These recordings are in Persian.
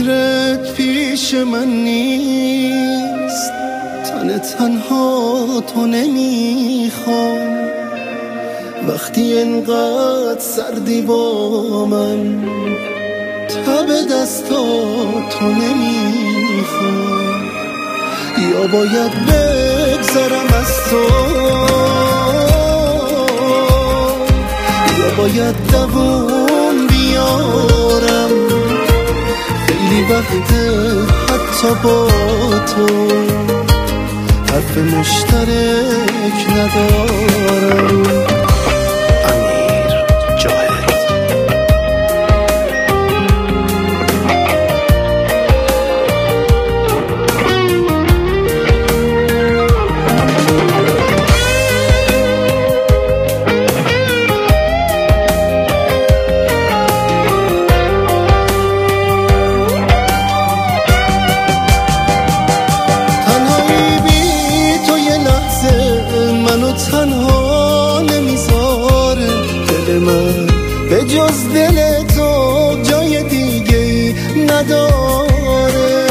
فکرت پیش من نیست، تن تنها تو نمیخوام. وقتی انقدر سردی با من، تب دستاتو نمیخوام. یا باید بگذرم از تو، یا باید دووم بیارم. خیلی وقته حتی با تو حرف مشترک ندارم. تنها نمیذاره دل من، به جز دل تو جای دیگه نداره.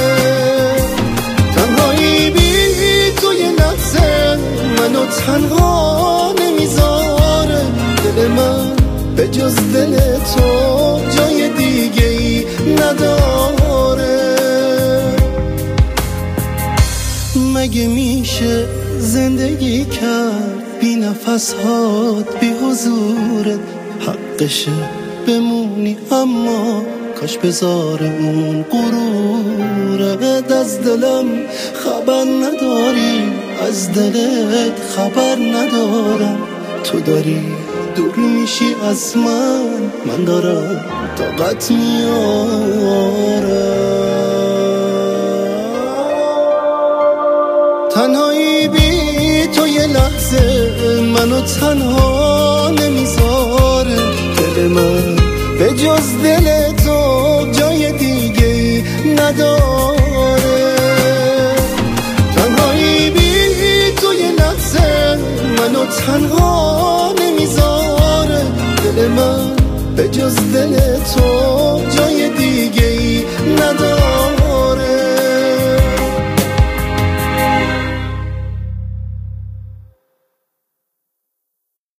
تنهایی بی توی لحظه منو تنها نمیذاره دل من، به جز دل تو جای دیگه نداره. مگه میشه زندگی کرد بی نفسهات، بی حضورت؟ حقشه بمونی اما کاش بذار اون غرورت. از دلم خبر نداری، از دلت خبر ندارم. تو داری دور میشی از من دارم طاقت میارم. تنهایی بی تو یه لحظه منو تنها نمیذاره دل من، به جز دل تو جای دیگه نداره.